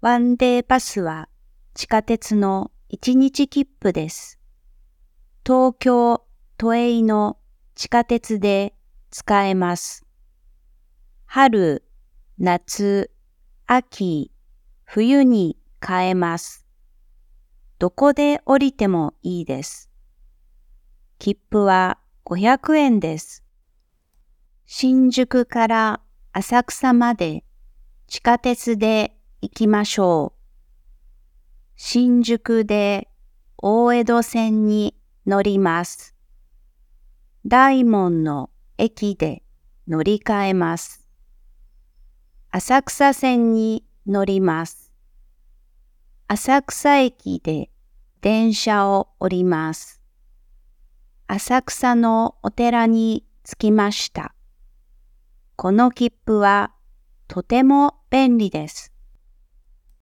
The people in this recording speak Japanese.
ワンデーパスは地下鉄の1日切符です。東京都営の地下鉄で使えます。春、夏、秋、冬に買えます。どこで降りてもいいです。切符は500円です。新宿から浅草まで地下鉄で行きましょう。新宿で大江戸線に乗ります。大門の駅で乗り換えます。浅草線に乗ります。浅草駅で電車を降ります。浅草のお寺に着きました。この切符はとても便利です。